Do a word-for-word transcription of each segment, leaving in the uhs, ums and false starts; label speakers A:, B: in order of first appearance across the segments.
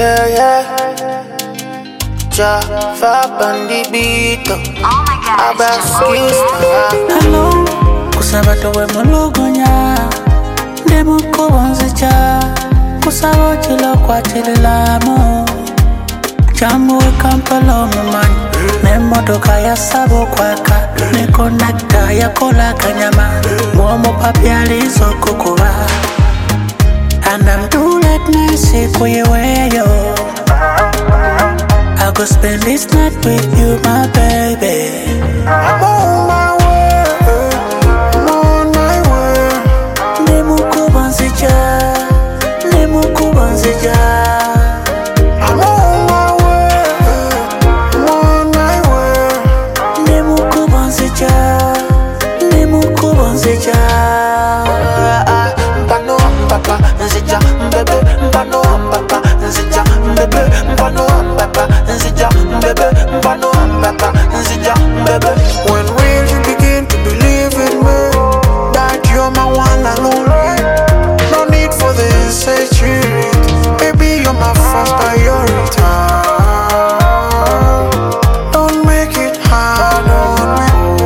A: Yeah, yeah. Java bandibito.
B: Oh my gosh,
A: Abaskis.
C: Hello, kusaba towe mulugonya Demuko wanzicha Kusaba chilo kwa chililamu Jamu kampalo mumani Nemoto kaya sabo kwaka Neko nakta ya kola kanyama Mwomo papializo kukuwa And I'm too late nasi kuyeweyo I go spend this night with you, my baby.
A: I'm on my way, I'm on my way.
C: Nemuko banzija, nemuko banzija.
A: I'm on my way, I'm on my way.
C: Nemuko banzija, nemuko banzija.
A: Mpano papa, nzija mbebe. Mpano papa, nzija mbebe. Mpano papa, nzija mbebe. Mpano papa, nzija mbebe. When will you begin to believe in me? That you're my one and only. No need for the insecurity. Baby, you're my first priority. Don't make it hard on me.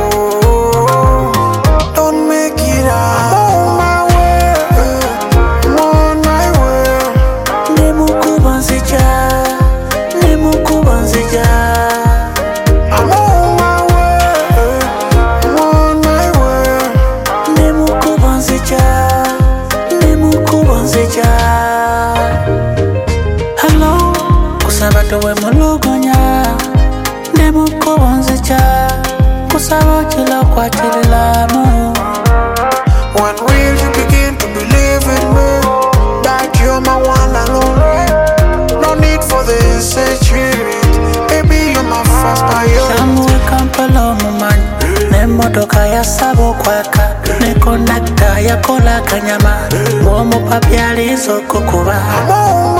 A: Don't make it hard. I'm on my way. I'm on my way.
C: Nemuko banzija, nemuko banzija.
A: I'm on my way. I'm on my way.
C: Nemuko banzija, nemuko banzija. Hello, kusaba towe mulugonya Nemuko banzija Kusaba chilo kwa chililamu
A: When will you begin to believe in me? That you're my one and only. No need for the insecurity. Baby, you're my first priority.
C: Jamu kampalo mumani Nemoto kaya sabo kwaka Neko nakta ya kola kanyama Mwomo papializo kukuwa
A: I'm on